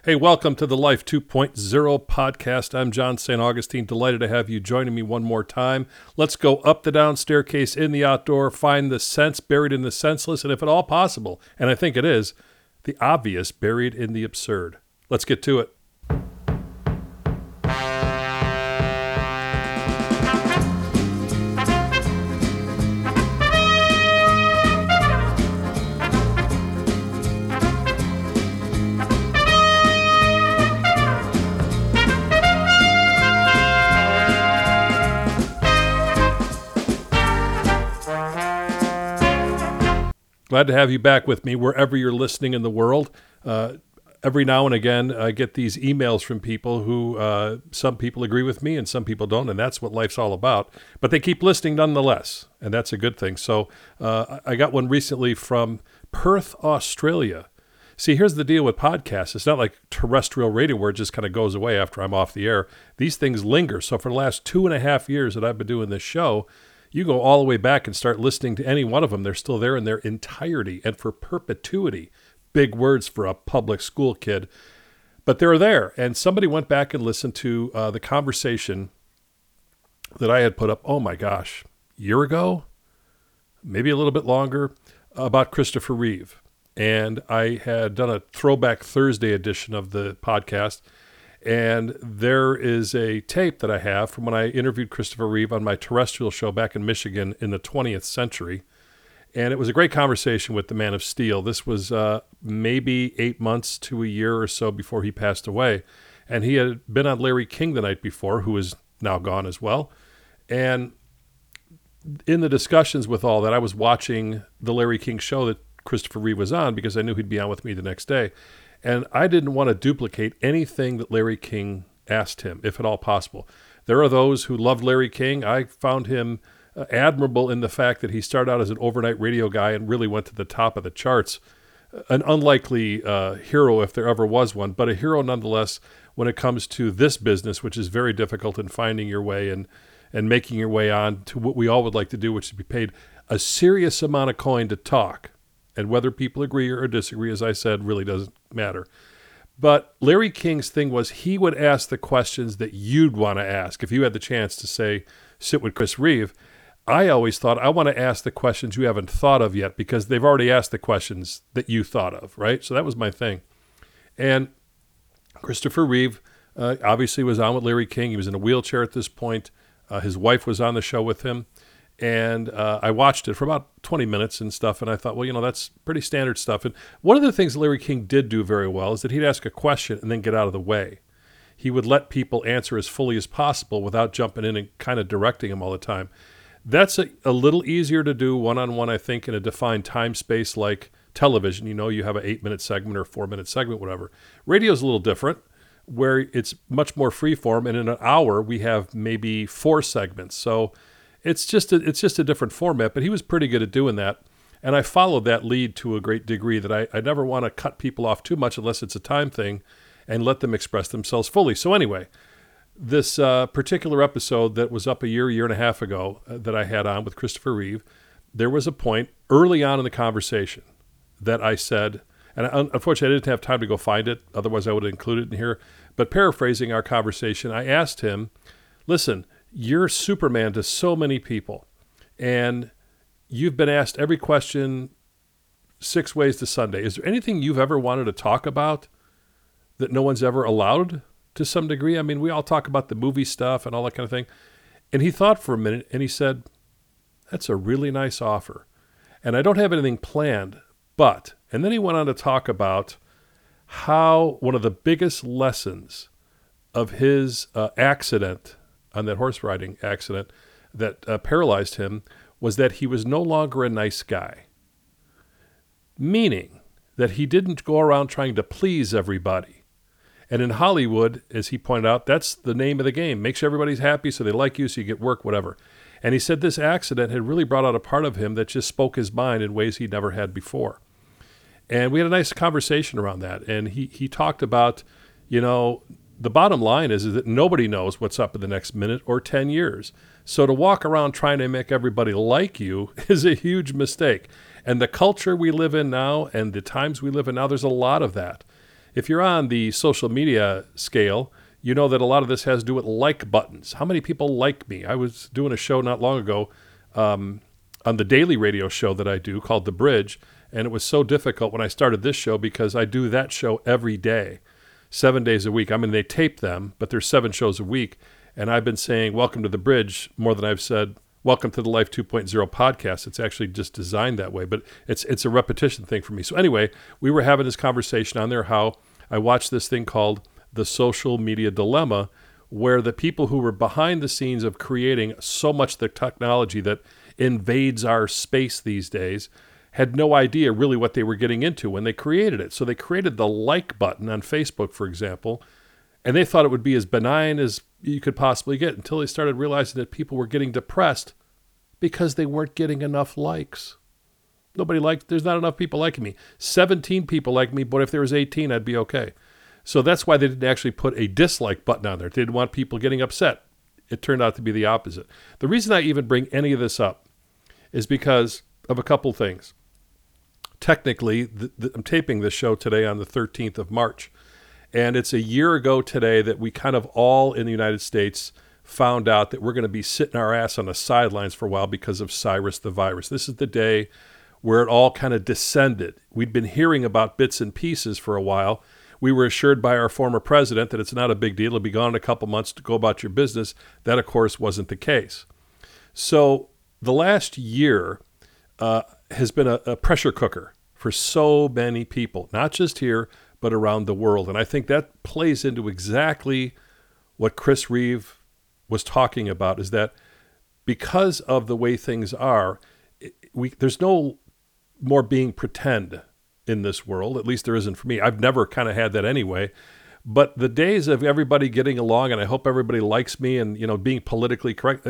Hey, welcome to the Life 2.0 podcast. I'm John St. Augustine. Delighted to have you joining me one more time. Let's go up the down staircase in the outdoor, find the sense buried in the senseless, and if at all possible, and I think it is, the obvious buried in the absurd. Let's get to it. Glad to have you back with me wherever you're listening in the world. Every now and again, I get these emails from people who, some people agree with me and some people don't, and that's what life's all about. But they keep listening nonetheless, and that's a good thing. So I got one recently from Perth, Australia. See, here's the deal with podcasts. It's not like terrestrial radio where it just kind of goes away after I'm off the air. These things linger. So for the last 2.5 years that I've been doing this show, you go all the way back and start listening to any one of them. They're still there in their entirety and for perpetuity. Big words for a public school kid. But they're there. And somebody went back and listened to the conversation that I had put up, oh my gosh, a year ago, maybe a little bit longer, about Christopher Reeve. And I had done a Throwback Thursday edition of the podcast. And there is a tape that I have from when I interviewed Christopher Reeve on my terrestrial show back in Michigan in the 20th century. And it was a great conversation with the Man of Steel. This was maybe 8 months to a year or so before he passed away. And he had been on Larry King the night before, who is now gone as well. And in the discussions with all that, I was watching the Larry King show that Christopher Reeve was on because I knew he'd be on with me the next day. And I didn't want to duplicate anything that Larry King asked him, if at all possible. There are those who loved Larry King. I found him admirable in the fact that he started out as an overnight radio guy and really went to the top of the charts. An unlikely hero if there ever was one, but a hero nonetheless when it comes to this business, which is very difficult in finding your way and making your way on to what we all would like to do, which is be paid a serious amount of coin to talk. And whether people agree or disagree, as I said, really doesn't matter. But Larry King's thing was he would ask the questions that you'd want to ask. If you had the chance to, say, sit with Chris Reeve, I always thought, I want to ask the questions you haven't thought of yet because they've already asked the questions that you thought of, right? So that was my thing. And Christopher Reeve obviously was on with Larry King. He was in a wheelchair at this point. His wife was on the show with him. And I watched it for about 20 minutes and stuff, and I thought, well, that's pretty standard stuff. And one of the things Larry King did do very well is that he'd ask a question and then get out of the way. He would let people answer as fully as possible without jumping in and kind of directing them all the time. That's a little easier to do one-on-one, I think, in a defined time space like television. You have an 8-minute segment or a 4-minute segment, whatever. Radio's a little different, where it's much more freeform, and in an hour we have maybe 4 segments. So it's just a different format, but he was pretty good at doing that. And I followed that lead to a great degree that I never want to cut people off too much unless it's a time thing and let them express themselves fully. So anyway, this particular episode that was up a year and a half ago that I had on with Christopher Reeve, there was a point early on in the conversation that I said, and unfortunately I didn't have time to go find it, otherwise I would have included it in here, but paraphrasing our conversation, I asked him, listen, you're Superman to so many people, and you've been asked every question 6 ways to Sunday. Is there anything you've ever wanted to talk about that no one's ever allowed to some degree? I mean, we all talk about the movie stuff and all that kind of thing. And he thought for a minute, and he said, that's a really nice offer. And I don't have anything planned, but, and then he went on to talk about how one of the biggest lessons of his accident on that horse riding accident that paralyzed him was that he was no longer a nice guy. Meaning that he didn't go around trying to please everybody. And in Hollywood, as he pointed out, that's the name of the game. Make sure everybody's happy so they like you so you get work, whatever. And he said this accident had really brought out a part of him that just spoke his mind in ways he'd never had before. And we had a nice conversation around that. And he talked about, the bottom line is that nobody knows what's up in the next minute or 10 years. So to walk around trying to make everybody like you is a huge mistake. And the culture we live in now and the times we live in now, there's a lot of that. if you're on the social media scale, you know that a lot of this has to do with like buttons. How many people like me? I was doing a show not long ago on the daily radio show that I do called The Bridge, and it was so difficult when I started this show because I do that show every day, 7 days a week. I mean, they tape them, but there's 7 shows a week, and I've been saying welcome to The Bridge more than I've said welcome to the Life 2.0 podcast. It's actually just designed that way, but it's a repetition thing for me. So anyway, we were having this conversation on there how I watched this thing called The Social Media Dilemma, where the people who were behind the scenes of creating so much of the technology that invades our space these days had no idea really what they were getting into when they created it. So they created the like button on Facebook, for example, and they thought it would be as benign as you could possibly get until they started realizing that people were getting depressed because they weren't getting enough likes. There's not enough people liking me. 17 people like me, but if there was 18, I'd be okay. So that's why they didn't actually put a dislike button on there. They didn't want people getting upset. It turned out to be the opposite. The reason I even bring any of this up is because of a couple things. Technically, I'm taping this show today on the 13th of March. And it's a year ago today that we kind of all in the United States found out that we're going to be sitting our ass on the sidelines for a while because of Cyrus the virus. This is the day where it all kind of descended. We'd been hearing about bits and pieces for a while. We were assured by our former president that it's not a big deal. It'll be gone in a couple months to go about your business. That, of course, wasn't the case. So the last year has been a pressure cooker for so many people, not just here, but around the world. And I think that plays into exactly what Chris Reeve was talking about, is that because of the way things are, there's no more being pretend in this world. At least there isn't for me. I've never kind of had that anyway. But the days of everybody getting along, and I hope everybody likes me and, being politically correct,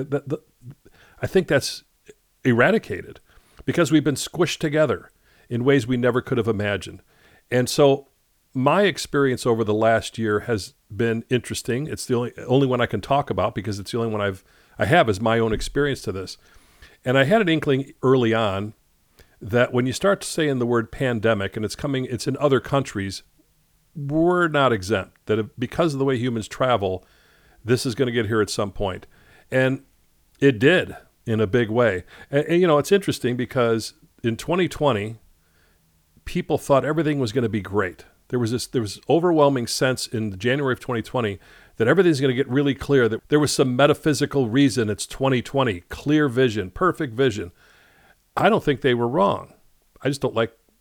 I think that's eradicated because we've been squished together in ways we never could have imagined. And so my experience over the last year has been interesting. It's the only one I can talk about because it's the only one I have is my own experience to this. And I had an inkling early on that when you start saying the word pandemic and it's in other countries, we're not exempt. That because of the way humans travel, this is going to get here at some point. And it did in a big way. And it's interesting because in 2020, people thought everything was going to be great. There was overwhelming sense in January of 2020 that everything's going to get really clear, that there was some metaphysical reason it's 2020, clear vision, perfect vision. I don't think they were wrong. I just don't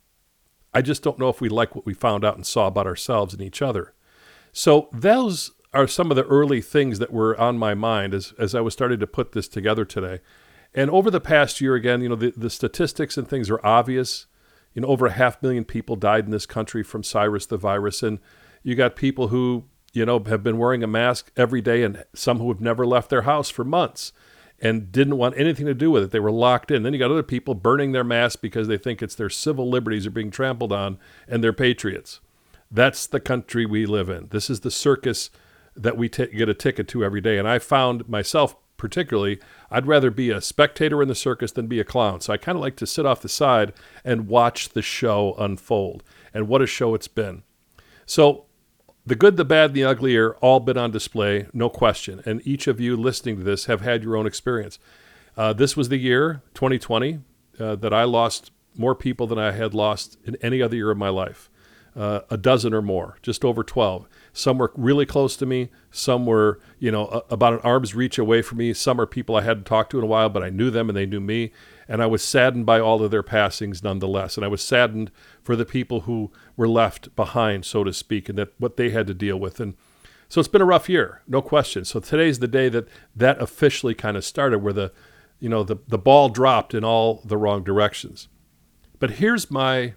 know if we like what we found out and saw about ourselves and each other. So those are some of the early things that were on my mind as I was starting to put this together today. And over the past year, again, the statistics and things are obvious. Over 500,000 people died in this country from Cyrus the virus. And you got people who, have been wearing a mask every day and some who have never left their house for months and didn't want anything to do with it. They were locked in. Then you got other people burning their masks because they think it's their civil liberties are being trampled on and they're patriots. That's the country we live in. This is the circus that we get a ticket to every day. And I found myself particularly, I'd rather be a spectator in the circus than be a clown. So I kind of like to sit off the side and watch the show unfold. And what a show it's been. So the good, the bad, and the ugly are all been on display, no question. And each of you listening to this have had your own experience. This was the year, 2020, that I lost more people than I had lost in any other year of my life. A dozen or more, just over 12. Some were really close to me. Some were, about an arm's reach away from me. Some are people I hadn't talked to in a while, but I knew them and they knew me. And I was saddened by all of their passings nonetheless. And I was saddened for the people who were left behind, so to speak, and what they had to deal with. And so it's been a rough year, no question. So today's the day that officially kind of started, where the ball dropped in all the wrong directions. But here's my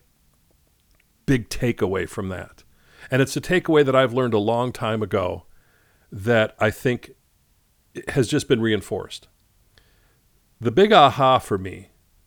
big takeaway from that. And it's a takeaway that I've learned a long time ago that I think has just been reinforced. The big aha for me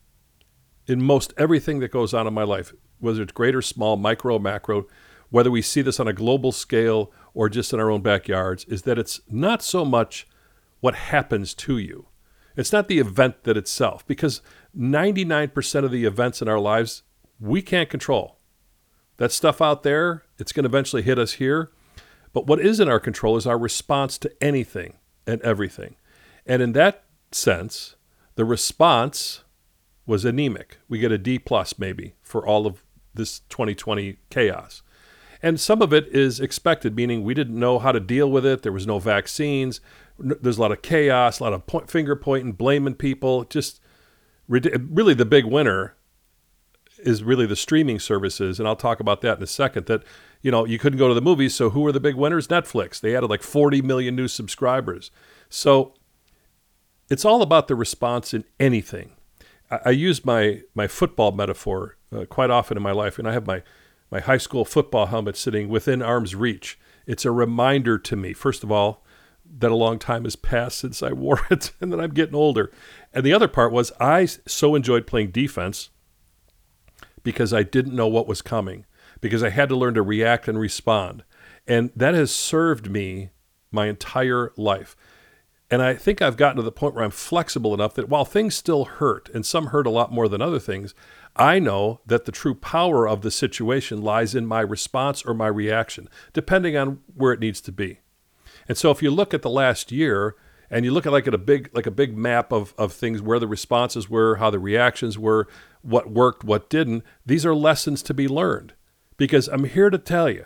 in most everything that goes on in my life, whether it's great or small, micro, macro, whether we see this on a global scale or just in our own backyards, is that it's not so much what happens to you. It's not the event that itself, because 99% of the events in our lives we can't control. That stuff out there, it's going to eventually hit us here. But what is in our control is our response to anything and everything. And in that sense, the response was anemic. We get a D plus maybe for all of this 2020 chaos. And some of it is expected, meaning we didn't know how to deal with it. There was no vaccines. There's a lot of chaos, a lot of finger pointing, blaming people. Just really the big winner is really the streaming services. And I'll talk about that in a second, that, you couldn't go to the movies. So who were the big winners? Netflix. They added like 40 million new subscribers. So it's all about the response in anything. I use my football metaphor quite often in my life, and I have my high school football helmet sitting within arm's reach. It's a reminder to me, first of all, that a long time has passed since I wore it, and that I'm getting older. And the other part was I so enjoyed playing defense because I didn't know what was coming, because I had to learn to react and respond. And that has served me my entire life. And I think I've gotten to the point where I'm flexible enough that while things still hurt, and some hurt a lot more than other things, I know that the true power of the situation lies in my response or my reaction, depending on where it needs to be. And so if you look at the last year and you look at a big map of things, where the responses were, how the reactions were, what worked, what didn't, these are lessons to be learned. Because I'm here to tell you,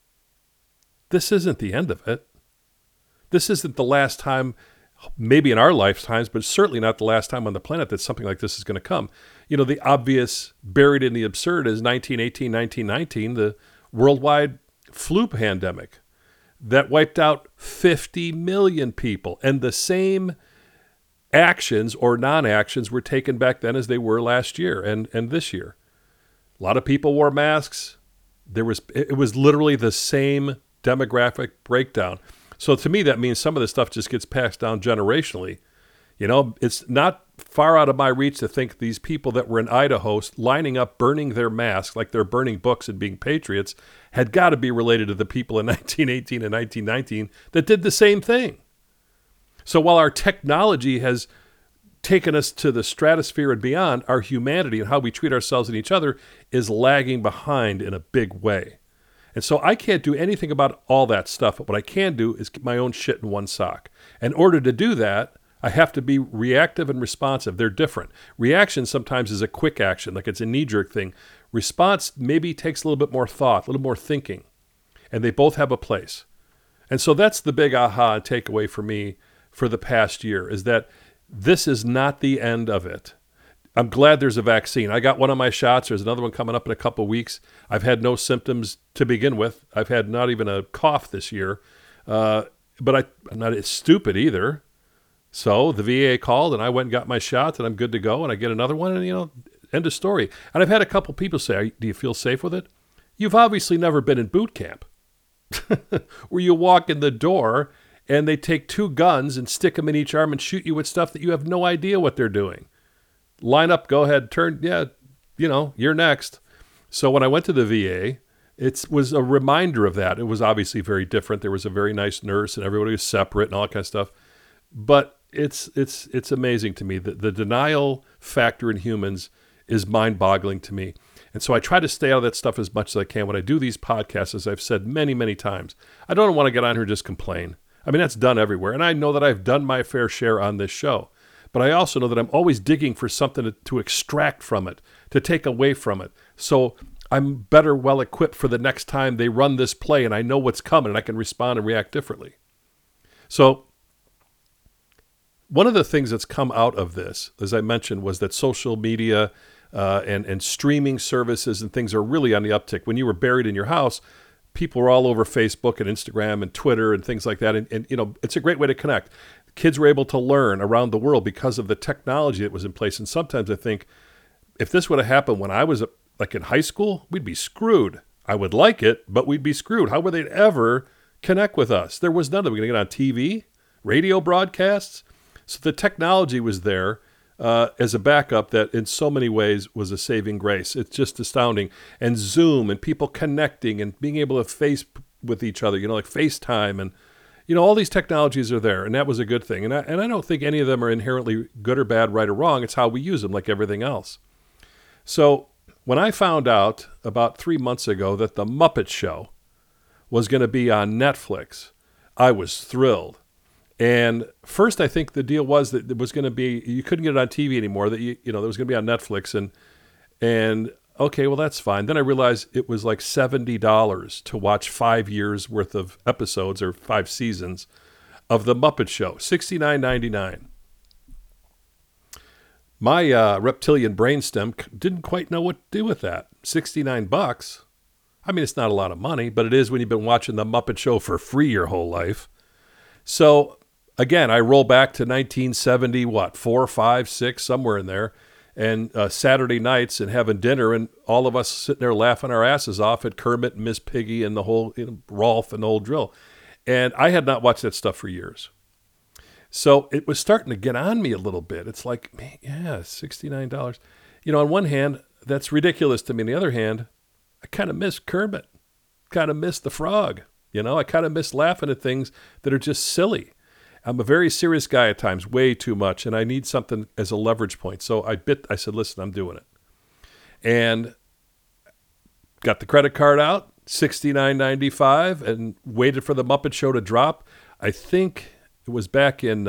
this isn't the end of it. This isn't the last time, maybe in our lifetimes, but certainly not the last time on the planet that something like this is going to come. The obvious, buried in the absurd is 1918, 1919, the worldwide flu pandemic that wiped out 50 million people. And the same actions or non-actions were taken back then as they were last year and this year. A lot of people wore masks. It was literally the same demographic breakdown. So to me, that means some of this stuff just gets passed down generationally. It's not far out of my reach to think these people that were in Idaho lining up, burning their masks like they're burning books and being patriots, had got to be related to the people in 1918 and 1919 that did the same thing. So while our technology has taken us to the stratosphere and beyond, our humanity and how we treat ourselves and each other is lagging behind in a big way. And so I can't do anything about all that stuff, but what I can do is keep my own shit in one sock. In order to do that, I have to be reactive and responsive. They're different. Reaction sometimes is a quick action, like it's a knee-jerk thing. Response maybe takes a little bit more thought, a little more thinking. And they both have a place. And so that's the big aha takeaway for me for the past year, is that this is not the end of it. I'm glad there's a vaccine. I got one of my shots. There's another one coming up in a couple of weeks. I've had no symptoms to begin with. I've had not even a cough this year. But I'm not stupid either. So the VA called and I went and got my shot and I'm good to go. And I get another one and, end of story. And I've had a couple people say, do you feel safe with it? You've obviously never been in boot camp where you walk in the door and they take two guns and stick them in each arm and shoot you with stuff that you have no idea what they're doing. Line up, go ahead, turn, you're next. So when I went to the VA, it was a reminder of that. It was obviously very different. There was a very nice nurse and everybody was separate and all that kind of stuff. But it's amazing to me that the denial factor in humans is mind-boggling to me. And so I try to stay out of that stuff as much as I can when I do these podcasts, as I've said many, many times. I don't want to get on here and just complain. I mean, that's done everywhere. And I know that I've done my fair share on this show. But I also know that I'm always digging for something to extract from it, to take away from it. So I'm better well equipped for the next time they run this play and I know what's coming and I can respond and react differently. So one of the things that's come out of this, as I mentioned, was that social media and streaming services and things are really on the uptick. When you were buried in your house, people were all over Facebook and Instagram and Twitter and things like that. And it's a great way to connect. Kids were able to learn around the world because of the technology that was in place. And sometimes I think if this would have happened when I was like in high school, we'd be screwed. I would like it, but we'd be screwed. How would they ever connect with us? There was none of them. We're going to get on TV, radio broadcasts. So the technology was there as a backup that in so many ways was a saving grace. It's just astounding. And Zoom and people connecting and being able to face with each other, like FaceTime and all these technologies are there, and that was a good thing. And I don't think any of them are inherently good or bad, right or wrong. It's how we use them, like everything else. So When I found out about 3 months ago that The Muppet Show was going to be on Netflix, I was thrilled. And first, I think the deal was that it was going to be, you couldn't get it on TV anymore, that there was going to be on Netflix. And okay, well, that's fine. Then I realized it was like $70 to watch 5 years worth of episodes or 5 seasons of The Muppet Show, $69.99. My reptilian brainstem didn't quite know what to do with that. $69. I mean, it's not a lot of money, but it is when you've been watching The Muppet Show for free your whole life. So again, I roll back to 1970, 4, 5, 6, somewhere in there, and Saturday nights and having dinner, and all of us sitting there laughing our asses off at Kermit and Miss Piggy and the whole Rolf and the whole drill. And I had not watched that stuff for years. So it was starting to get on me a little bit. It's like, man, yeah, $69. On one hand, that's ridiculous to me. On the other hand, I kind of miss Kermit, kind of miss the frog. I kind of miss laughing at things that are just silly. I'm a very serious guy at times, way too much, and I need something as a leverage point. So I said, listen, I'm doing it. And got the credit card out, $69.95, and waited for the Muppet Show to drop. I think it was back in,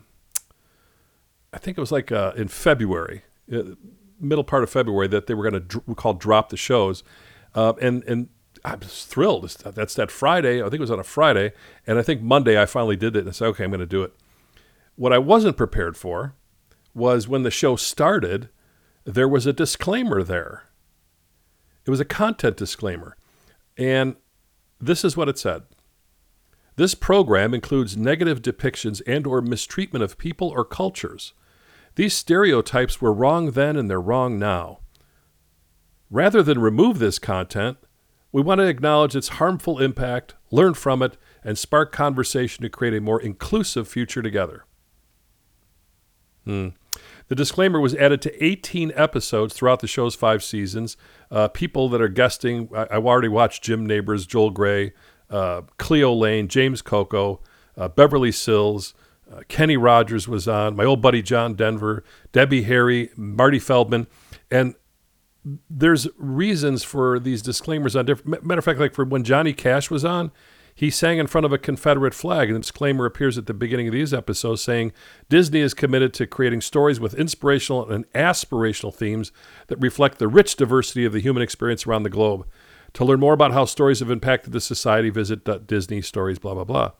in February, middle part of February, that they were going to drop the shows. And I was thrilled. That's that Friday. I think it was on a Friday. And I think Monday I finally did it and I said, okay, I'm going to do it. What I wasn't prepared for was when the show started, there was a disclaimer there. It was a content disclaimer. And this is what it said. This program includes negative depictions and or mistreatment of people or cultures. These stereotypes were wrong then and they're wrong now. Rather than remove this content, we want to acknowledge its harmful impact, learn from it, and spark conversation to create a more inclusive future together. The disclaimer was added to 18 episodes throughout the show's 5 seasons. People that are guesting, I already watched Jim Nabors, Joel Grey, Cleo Lane, James Coco, Beverly Sills, Kenny Rogers was on, my old buddy John Denver, Debbie Harry, Marty Feldman, and there's reasons for these disclaimers on different. Matter of fact, like for when Johnny Cash was on, he sang in front of a Confederate flag, and the disclaimer appears at the beginning of these episodes saying, Disney is committed to creating stories with inspirational and aspirational themes that reflect the rich diversity of the human experience around the globe. To learn more about how stories have impacted the society, visit Disney Stories, blah, blah, blah.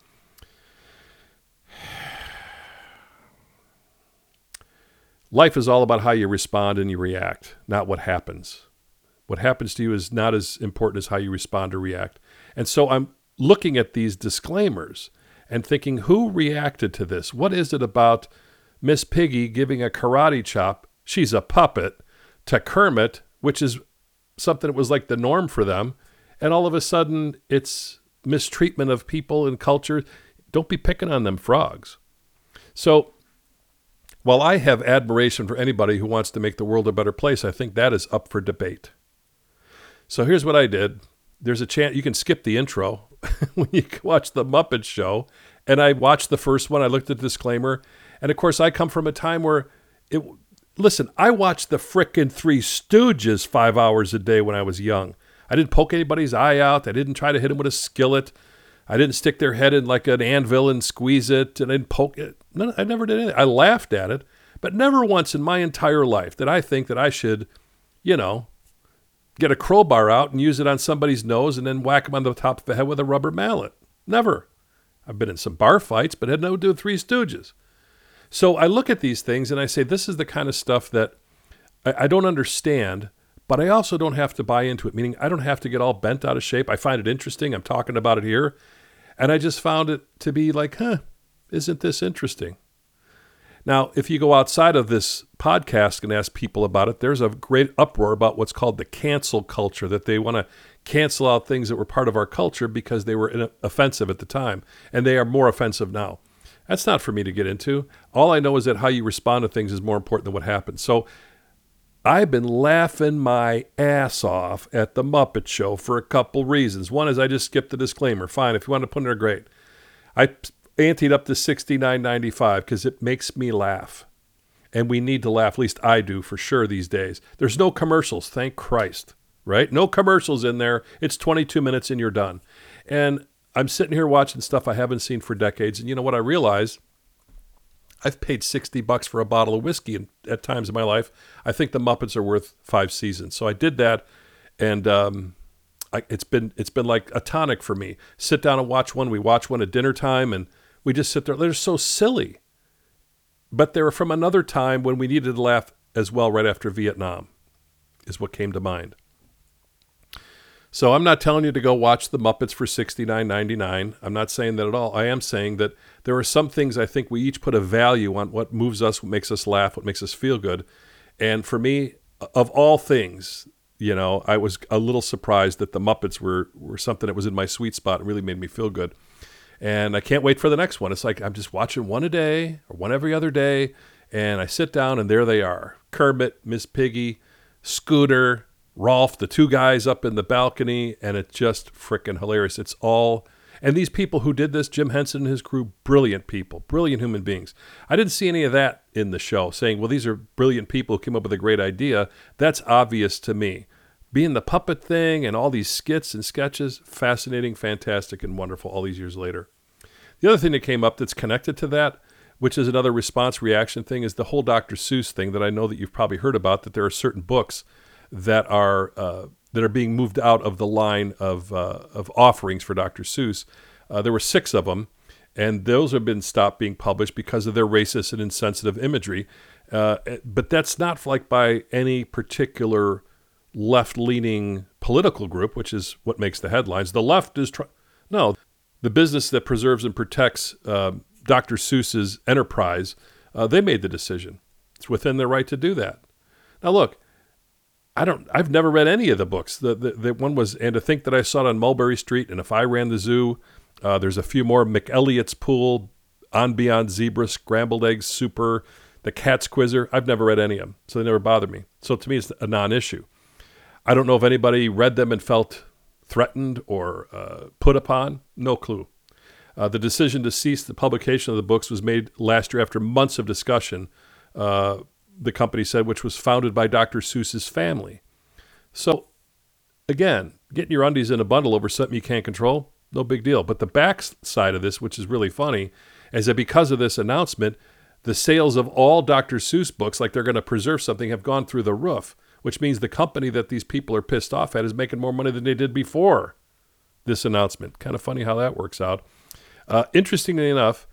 Life is all about how you respond and you react, not what happens. What happens to you is not as important as how you respond or react. And so I'm looking at these disclaimers and thinking, who reacted to this? What is it about Miss Piggy giving a karate chop, she's a puppet, to Kermit, which is something that was like the norm for them, and all of a sudden it's mistreatment of people and culture? Don't be picking on them frogs. So while I have admiration for anybody who wants to make the world a better place, I think that is up for debate. So here's what I did. There's a chance you can skip the intro when you watch The Muppet Show. And I watched the first one. I looked at the disclaimer. And of course, I come from a time where I watched the frickin' Three Stooges 5 hours a day when I was young. I didn't poke anybody's eye out. I didn't try to hit them with a skillet. I didn't stick their head in like an anvil and squeeze it, and I didn't poke it. No, I never did anything. I laughed at it, but never once in my entire life did I think that I should, get a crowbar out and use it on somebody's nose and then whack them on the top of the head with a rubber mallet. Never. I've been in some bar fights, but it had nothing to do with Three Stooges. So I look at these things and I say, this is the kind of stuff that I don't understand, but I also don't have to buy into it, meaning I don't have to get all bent out of shape. I find it interesting. I'm talking about it here. And I just found it to be like, isn't this interesting? Now, if you go outside of this podcast and ask people about it, there's a great uproar about what's called the cancel culture, that they want to cancel out things that were part of our culture because they were offensive at the time, and they are more offensive now. That's not for me to get into. All I know is that how you respond to things is more important than what happens. So I've been laughing my ass off at The Muppet Show for a couple reasons. One is I just skipped the disclaimer. Fine, if you want to put in there, great. I anteed up to $69.95 because it makes me laugh. And we need to laugh. At least I do for sure these days. There's no commercials, thank Christ, right? No commercials in there. It's 22 minutes and you're done. And I'm sitting here watching stuff I haven't seen for decades. And you know what I realize? I've paid $60 for a bottle of whiskey at times in my life. I think the Muppets are worth 5 seasons. So I did that, and it's been like a tonic for me. Sit down and watch one. We watch one at dinner time, and we just sit there. They're so silly. But they were from another time when we needed to laugh as well, right after Vietnam, is what came to mind. So I'm not telling you to go watch the Muppets for $69.99. I'm not saying that at all. I am saying that there are some things I think we each put a value on, what moves us, what makes us laugh, what makes us feel good. And for me, of all things, I was a little surprised that the Muppets were something that was in my sweet spot and really made me feel good. And I can't wait for the next one. It's like I'm just watching one a day or one every other day, and I sit down and there they are. Kermit, Miss Piggy, Scooter, Rolf, the 2 guys up in the balcony, and it's just freaking hilarious. It's all, and these people who did this, Jim Henson and his crew, brilliant people, brilliant human beings. I didn't see any of that in the show, saying, well, these are brilliant people who came up with a great idea. That's obvious to me. Being the puppet thing and all these skits and sketches, fascinating, fantastic, and wonderful all these years later. The other thing that came up that's connected to that, which is another response reaction thing, is the whole Dr. Seuss thing that I know that you've probably heard about, that there are certain books that are being moved out of the line of offerings for Dr. Seuss. There were 6 of them, and those have been stopped being published because of their racist and insensitive imagery. But that's not like by any particular left-leaning political group, which is what makes the headlines. The left is no, the business that preserves and protects Dr. Seuss's enterprise. They made the decision. It's within their right to do that. Now, look. I've never read any of the books. The one was, and to think that I saw it on Mulberry Street, and If I Ran the Zoo. There's a few more, McElliot's Pool, On Beyond Zebra, Scrambled Eggs Super, The Cat's Quizzer. I've never read any of them, so they never bothered me. So to me, it's a non-issue. I don't know if anybody read them and felt threatened or put upon. No clue. The decision to cease the publication of the books was made last year after months of discussion, the company said, which was founded by Dr. Seuss's family. So, again, getting your undies in a bundle over something you can't control, no big deal. But the backside of this, which is really funny, is that because of this announcement, the sales of all Dr. Seuss books, like they're going to preserve something, have gone through the roof, which means the company that these people are pissed off at is making more money than they did before this announcement. Kind of funny how that works out. Interestingly enough,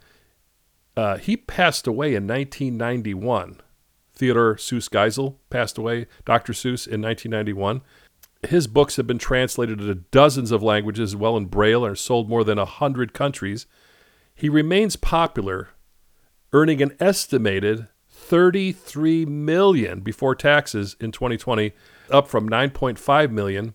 he passed away in 1991. Theodore Seuss Geisel passed away, Dr. Seuss, in 1991. His books have been translated into dozens of languages, as well in Braille, and are sold more than 100 countries. He remains popular, earning an estimated $33 million before taxes in 2020, up from $9.5 million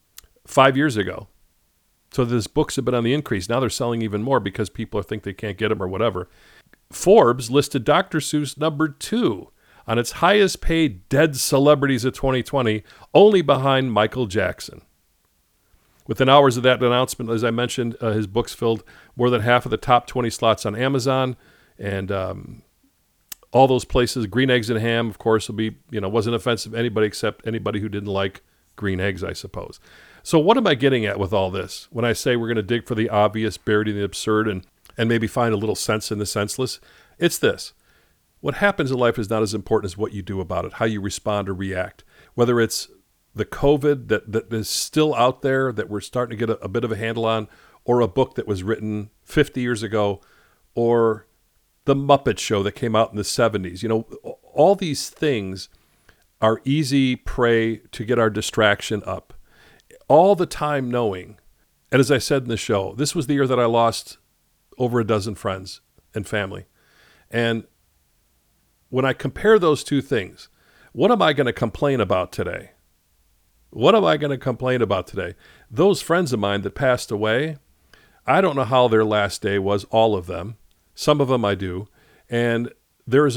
5 years ago. So his books have been on the increase. Now they're selling even more because people think they can't get them or whatever. Forbes listed Dr. Seuss number 2 on its highest paid dead celebrities of 2020, only behind Michael Jackson. Within hours of that announcement, as I mentioned, his books filled more than half of the top 20 slots on Amazon, and all those places. Green Eggs and Ham, of course, will be, wasn't offensive to anybody except anybody who didn't like green eggs, I suppose. So what am I getting at with all this? When I say we're going to dig for the obvious, buried in the absurd, and maybe find a little sense in the senseless, it's this. What happens in life is not as important as what you do about it, how you respond or react. Whether it's the COVID that is still out there that we're starting to get a bit of a handle on, or a book that was written 50 years ago, or the Muppet Show that came out in the 70s. All these things are easy prey to get our distraction up. All the time knowing, and as I said in the show, this was the year that I lost over a dozen friends and family. And when I compare those two things, what am I going to complain about today? What am I going to complain about today? Those friends of mine that passed away, I don't know how their last day was, all of them. Some of them I do. And there's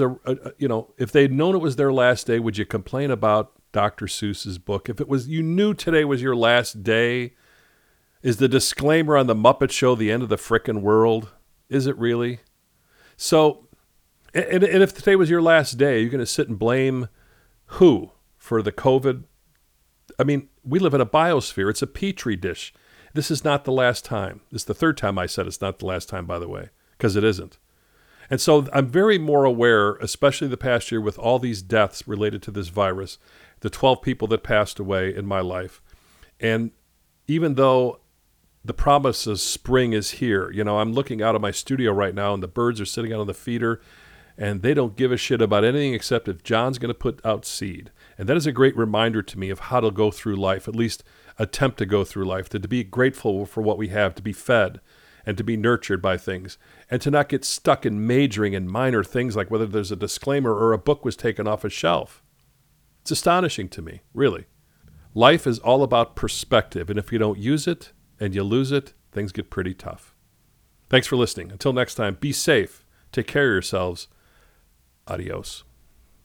if they'd known it was their last day, would you complain about Dr. Seuss's book? If it was, you knew today was your last day, is the disclaimer on the Muppet Show the end of the frickin' world? Is it really? So And if today was your last day, you're going to sit and blame who for the COVID? I mean, we live in a biosphere. It's a petri dish. This is not the last time. This is the third time I said it's not the last time, by the way, because it isn't. And so I'm very more aware, especially the past year with all these deaths related to this virus, the 12 people that passed away in my life. And even though the promise of spring is here, I'm looking out of my studio right now and the birds are sitting out on the feeder and they don't give a shit about anything except if John's going to put out seed. And that is a great reminder to me of how to go through life, at least attempt to go through life, to be grateful for what we have, to be fed and to be nurtured by things, and to not get stuck in majoring in minor things like whether there's a disclaimer or a book was taken off a shelf. It's astonishing to me, really. Life is all about perspective, and if you don't use it and you lose it, things get pretty tough. Thanks for listening. Until next time, be safe, take care of yourselves. Adios.